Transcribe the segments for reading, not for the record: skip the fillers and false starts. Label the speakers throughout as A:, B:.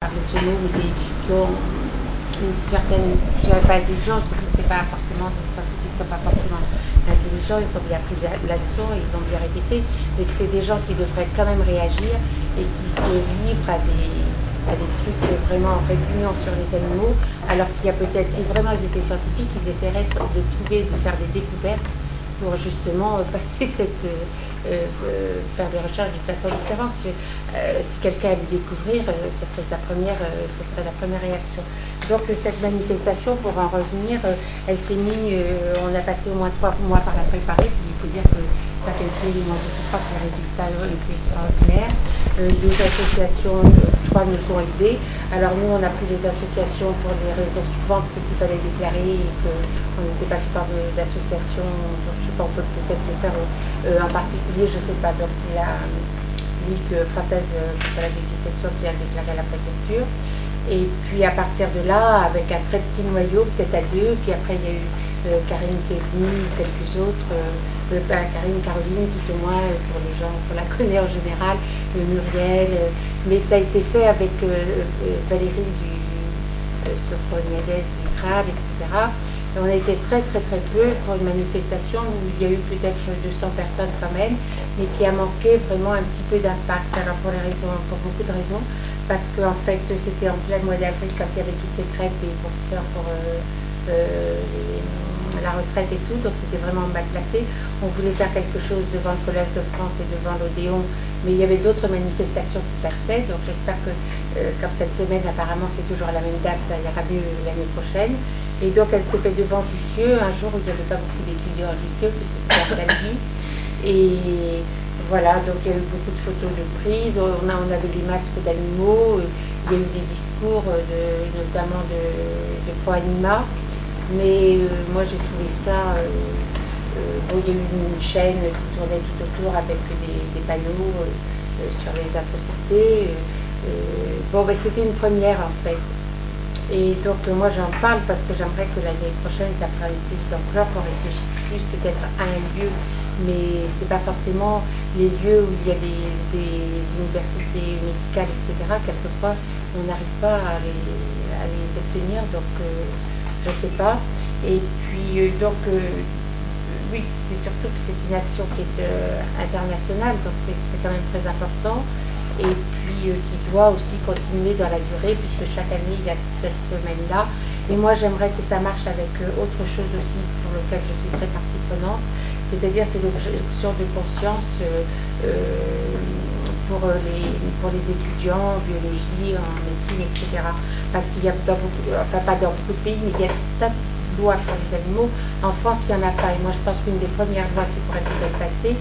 A: parler de ce mot, mais qui ont une certaine, je dirais pas intelligence, parce que c'est pas forcément des scientifiques qui sont pas forcément intelligents, ils ont bien pris la leçon et ils l'ont bien répété, mais que c'est des gens qui devraient quand même réagir et qui se livrent à des trucs vraiment répugnants sur les animaux, alors qu'il y a peut-être, si vraiment ils étaient scientifiques, ils essaieraient de trouver, de faire des découvertes pour justement passer faire des recherches d'une façon différente. Si quelqu'un allait découvrir, ce serait ce serait la première réaction. Donc cette manifestation, pour en revenir, elle s'est mise, on a passé au moins 3 mois par la préparer, puis il faut dire que ça fait le mois de crois que les résultats étaient extraordinaires. Deux associations, 3 nous ont aidés. Alors nous, on a pris les associations pour les raisons suivantes, c'est qu'il fallait déclarer et qu'on n'était pas sous forme d'association, donc je sais pas, on peut peut-être le faire en particulier, je sais pas. Donc c'est la Ligue française contre la vivisection qui a déclaré à la préfecture. Et puis à partir de là, avec un très petit noyau, peut-être à 2, puis après il y a eu Karine qui est venue, quelques autres, Caroline tout au moins, pour les gens qu'on la connaît en général, Muriel, mais ça a été fait avec Valérie Sofroniades du CRAL, etc. Et on a été très très très peu pour une manifestation où il y a eu peut-être 200 personnes quand même, mais qui a manqué vraiment un petit peu d'impact. Alors pour beaucoup de raisons, parce qu'en fait c'était en plein mois d'avril quand il y avait toutes ces grèves des professeurs pour la retraite et tout, donc c'était vraiment mal placé. On voulait faire quelque chose devant le Collège de France et devant l'Odéon, mais il y avait d'autres manifestations qui passaient, donc j'espère que comme cette semaine apparemment c'est toujours à la même date, ça ira mieux l'année prochaine. Et donc elle s'est fait devant Jussieu, un jour où il n'y avait pas beaucoup d'étudiants à Jussieu, puisque c'était un samedi. Et voilà, donc il y a eu beaucoup de photos de prise, on avait des masques d'animaux, il y a eu des discours notamment de Pro-Anima, mais moi j'ai trouvé ça, bon, il y a eu une chaîne qui tournait tout autour avec des panneaux sur les atrocités, bon ben c'était une première en fait. Et donc moi j'en parle parce que j'aimerais que l'année prochaine ça prenne plus d'ampleur, qu'on réfléchisse plus peut-être à un lieu, mais c'est pas forcément les lieux où il y a des universités médicales, etc. Quelquefois on n'arrive pas à les obtenir, donc je sais pas. Et puis oui, c'est surtout que c'est une action qui est internationale, donc c'est quand même très important. Et puis qui doit aussi continuer dans la durée, puisque chaque année il y a cette semaine-là. Et moi j'aimerais que ça marche avec autre chose aussi pour lequel je suis très partie prenante, c'est-à-dire c'est l'objection de conscience pour les étudiants en biologie, en médecine, etc. Parce qu'il y a enfin pas dans beaucoup de pays, mais il y a des tas de lois pour les animaux. En France, il n'y en a pas. Et moi, je pense qu'une des premières lois qui pourrait peut-être passer,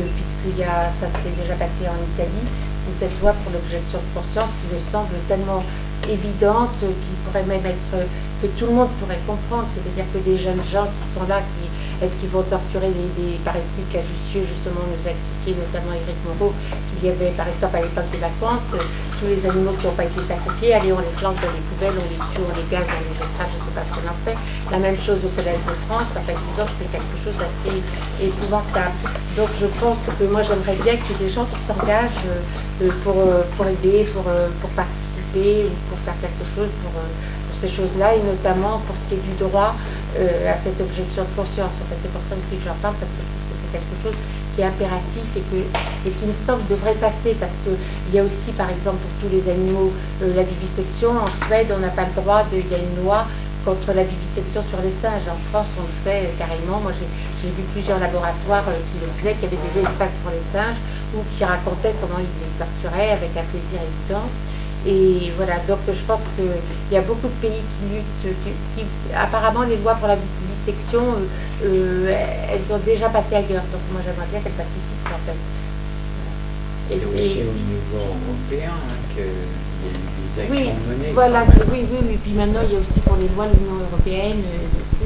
A: ça s'est déjà passé en Italie, c'est cette loi pour l'objection de conscience qui me semble tellement évidente, qui pourrait même être, que tout le monde pourrait comprendre, c'est-à-dire que des jeunes gens qui sont là, est-ce qu'ils vont torturer paraît-il qu'à Jussieu, justement, nous a expliqué, notamment Éric Moreau, qu'il y avait, par exemple, à l'époque des vacances, tous les animaux qui n'ont pas été sacrifiés, allez, on les plante dans les poubelles, on les tue, on les gaze, on les écrase, je ne sais pas ce qu'on en fait. La même chose au Collège de France, en fait, disons que c'est quelque chose d'assez épouvantable. Donc je pense que moi j'aimerais bien qu'il y ait des gens qui s'engagent pour aider, pour participer ou pour faire quelque chose pour ces choses-là, et notamment pour ce qui est du droit à cette objection de conscience. Enfin, c'est pour ça aussi que j'en parle, parce que je trouve que c'est quelque chose qui est impératif et qui me semble devrait passer, parce qu'il y a aussi, par exemple, pour tous les animaux, la vivisection. En Suède, on n'a pas le droit il y a une loi contre la vivisection sur les singes. En France, on le fait carrément. Moi, j'ai vu plusieurs laboratoires qui le faisaient, qui avaient des espaces pour les singes ou qui racontaient comment ils les torturaient avec un plaisir évident. Et voilà, donc je pense qu'il y a beaucoup de pays qui luttent, apparemment les lois pour la vivisection, elles ont déjà passé ailleurs. Donc moi j'aimerais bien qu'elles passent ici en fait.
B: C'est aussi au niveau européen qu'il y a eu des actions menées
A: voilà,
B: quand même.
A: oui. Puis maintenant, il y a aussi pour les lois l'Union européenne, bien sûr.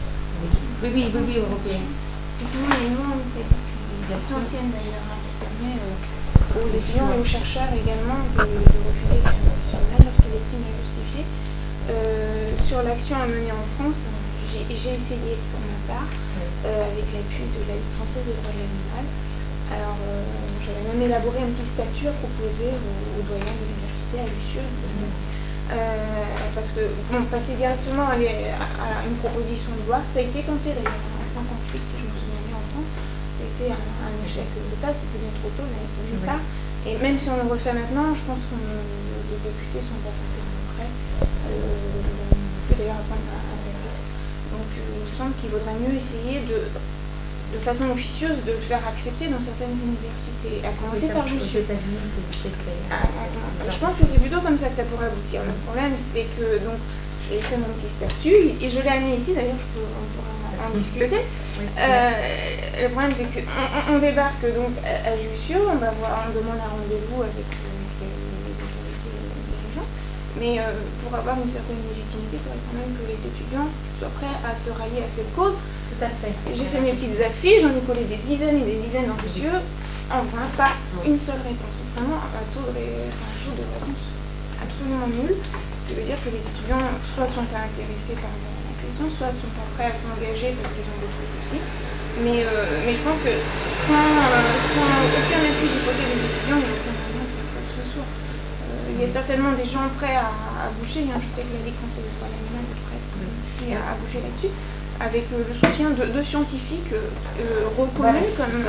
A: Oui, européenne.
C: Effectivement, il y a une loi en Italie qui est assez ancienne d'ailleurs, hein, qui permet aux étudiants et aux chercheurs également de refuser l'action pénale lorsqu'ils estiment la justifier. Sur l'action à mener en France, j'ai essayé pour ma part, avec l'appui de la Ligue française des droits de l'animal. Alors, j'avais même élaboré un petit statut à proposer aux doyens de l'université à Jussieu, parce que bon, passer directement à une proposition de loi, ça a été tenté d'ailleurs en 58, si je me souviens bien, en France. Ça a été un échec d'État, c'était bien trop tôt, d'une part. Et même si on le refait maintenant, je pense que les députés ne sont pas forcément prêts non plus d'ailleurs à prendre un tel risque. Donc il me semble qu'il vaudrait mieux essayer de façon officieuse de le faire accepter dans certaines universités, à commencer par Jussieu.
A: Aux États-Unis, c'est fait.
C: Je pense que c'est plutôt comme ça que ça pourrait aboutir. Le problème, c'est que donc j'ai fait mon petit statut et je l'ai amené ici. D'ailleurs, on pourra en discuter.
A: Oui,
C: le problème, c'est qu'on débarque donc à Jussieu, on demande un rendez-vous avec les autorités dirigeantes. Mais pour avoir une certaine légitimité, il faudrait quand même que les étudiants soient prêts à se rallier à cette cause.
A: Tout à fait.
C: J'ai fait mes petites affiches, j'en ai collé des dizaines et des dizaines en Jussieu. Enfin, pas une seule réponse. Vraiment, un taux de réponse absolument nul. Ce qui veut dire que les étudiants soit ne sont pas intéressés par la question, soit ne sont pas prêts à s'engager parce qu'ils ont d'autres soucis. Mais je pense que sans aucun appui du côté des étudiants, il n'y a aucun moyen de faire quoi que ce soit. Il y a certainement des gens prêts à bouger. Je sais que la Ligue française du droit de l'animal est prête aussi à bouger là-dessus, avec le soutien de scientifiques reconnus comme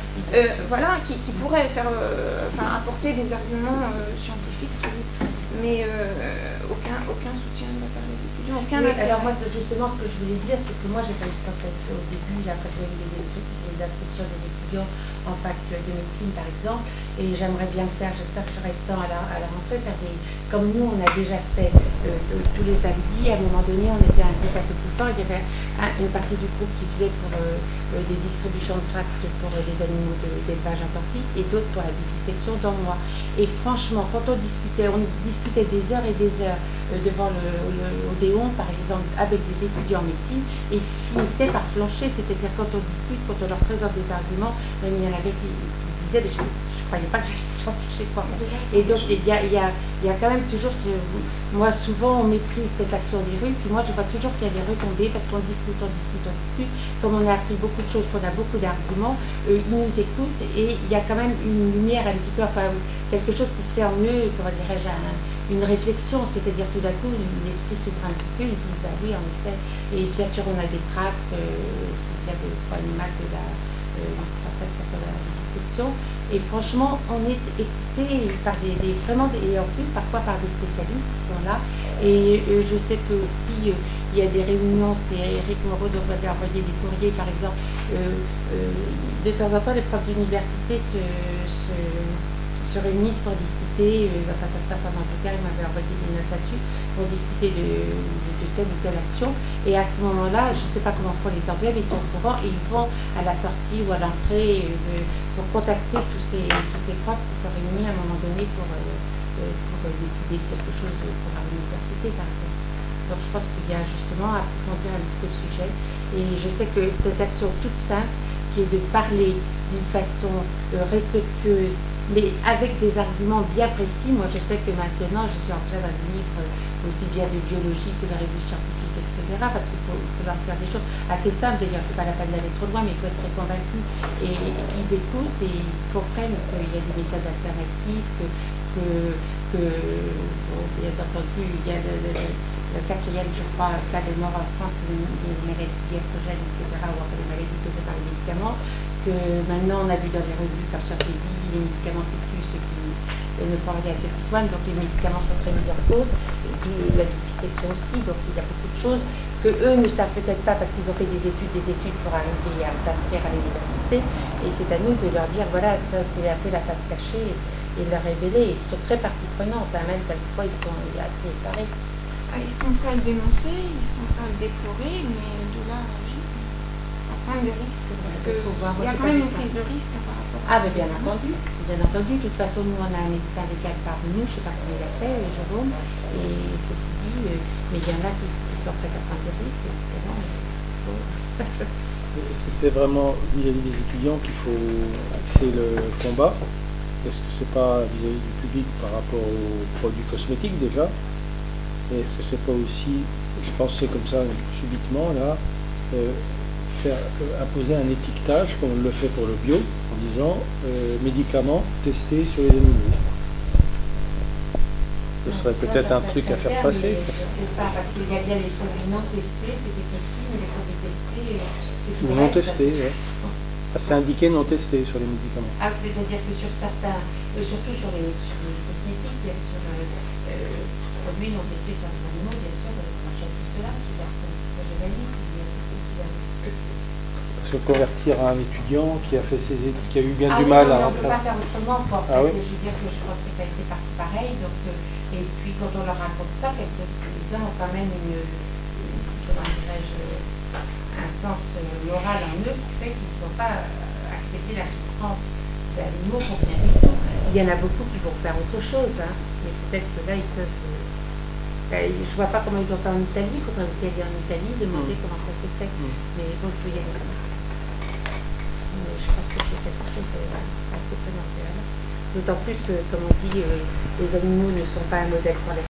C: qui pourraient apporter des arguments scientifiques solides. Mais aucun soutien de la part des étudiants, aucun intérêt.
A: Alors moi, justement, ce que je voulais dire, c'est que moi, j'ai pas eu au début, après j'ai eu les inscriptions des étudiants en fac de médecine, par exemple, et j'aimerais bien le faire, j'espère que j'aurai le temps à la rentrée, comme nous, on a déjà fait tous les samedis, à un moment donné, on était un groupe un peu plus fort, il y avait une partie du groupe qui faisait pour des distributions de tracts pour des animaux d'élevage intensif, et d'autres pour la vivisection, dont moi. Et franchement, quand on discutait des heures et des heures devant l'Odéon, par exemple, avec des étudiants en médecine, et finissaient par flancher, c'est-à-dire quand on discute, quand on leur présente des arguments, même il y en avait qui disaient, mais je ne croyais pas que j'allais flancher, quoi. Et donc, il y a quand même toujours moi, souvent, on méprise cette action des rues, puis moi, je vois toujours qu'il y a des retombées, parce qu'on discute, comme on a appris beaucoup de choses, qu'on a beaucoup d'arguments, ils nous écoutent, et il y a quand même une lumière un petit peu, enfin, quelque chose qui se fait en eux, comment dirais-je, une réflexion, c'est-à-dire tout d'un coup, l'esprit s'ouvre un petit peu, ils se disent, bah oui, en effet, et bien sûr, on a des tracts qui viennent de l'animal de la Ligue française contre la vivisection, et franchement, on est écouté par vraiment, et en plus, parfois par des spécialistes qui sont là, et je sais que aussi, il y a des réunions, c'est Eric Moreau donc m'avait envoyé des courriers, par exemple, de temps en temps, les profs d'université se réunissent pour discuter, enfin ça se passe en Angleterre, ils m'avaient envoyé des notes là-dessus, pour discuter de telle ou telle action. Et à ce moment-là, je ne sais pas comment font les Anglais, mais ils sont au courant et ils vont à la sortie ou à l'entrée pour contacter tous ces profs qui sont réunis à un moment donné pour décider de quelque chose pour l'université, par exemple. Donc je pense qu'il y a justement à approfondir un petit peu le sujet. Et je sais que cette action toute simple, qui est de parler d'une façon respectueuse, mais avec des arguments bien précis. Moi, je sais que maintenant, je suis en train d'un livre aussi bien de biologie que de revue scientifique, etc. Parce qu'il faut leur faire des choses assez simples. D'ailleurs, c'est pas la peine d'aller trop loin, mais il faut être très convaincu et qu'ils écoutent et ils comprennent qu'il y a des méthodes alternatives, bon, bien entendu, il y a le quatrième, je crois, cas de mort en France, des maladies iatrogènes, etc., ou enfin des maladies causées par les médicaments, que maintenant on a vu dans les revues comme Sciences et Vie, les médicaments qui tuent ceux qui ne font rien à ceux qui soignent, donc les médicaments sont très mis en cause, d'où la vivisection aussi, donc il y a beaucoup de choses que eux ne savent peut-être pas parce qu'ils ont fait des études pour arriver à s'inscrire à l'université, et c'est à nous de leur dire, voilà, ça c'est un peu la face cachée, et de leur révéler, ils sont très partie prenante, même quelquefois ils sont assez effarés.
C: Ils sont prêts à le dénoncer, ils sont prêts à le déplorer, mais de là à agir, à prendre des risques, parce qu'il y a quand même une prise de risque par rapport à...
A: Ah, mais bien entendu, de toute façon, nous on a un médecin légal parmi nous, je ne sais pas comment il a fait, Jérôme, et ceci dit, mais il y en a qui sont prêts à prendre des risques, évidemment,
D: Est-ce que c'est vraiment vis-à-vis des étudiants qu'il faut axer le combat? Est-ce que c'est pas vis-à-vis du public par rapport aux produits cosmétiques déjà? Et est-ce que c'est pas aussi, je pensais comme ça subitement là, faire imposer un étiquetage comme on le fait pour le bio en disant médicaments testés sur les animaux? Ce serait peut-être un truc à faire passer.
A: Je ne sais pas, parce qu'il y a bien les produits non testés, c'est des petits, mais les produits testés, c'est tout
D: Ou
A: le
D: non
A: reste.
D: testés, ouais. C'est indiqué non testé sur les médicaments.
A: Ah, c'est-à-dire que sur certains, surtout sur les cosmétiques, bien sûr, produits non testés sur les animaux, bien sûr, on achète tout cela, tout personne. J'ai la liste, il y a tout ce qui va être.
D: Parce que convertir un étudiant qui a fait ses études, qui a eu bien du
A: Oui,
D: mal
A: non,
D: à
A: mais
D: en
A: on ne peut
D: faire.
A: pas faire autrement.
D: Ah oui.
A: Je veux dire que je pense que ça a été partout pareil. Donc, et puis quand on leur raconte ça, quelques-uns ont quand même comment dirais-je, un sens moral en eux qui fait qu'ils ne vont pas accepter la souffrance d'animaux pour rien du tout. Il y en a beaucoup qui vont faire autre chose, hein, mais peut-être que là ils peuvent. Je vois pas comment ils ont fait en Italie. Il faudrait aussi aller en Italie, demander comment ça s'est fait. Mais bon, il faut y aller. Mais je pense que c'est quelque chose d'assez primordial. D'autant plus que, comme on dit, les animaux ne sont pas un modèle pour les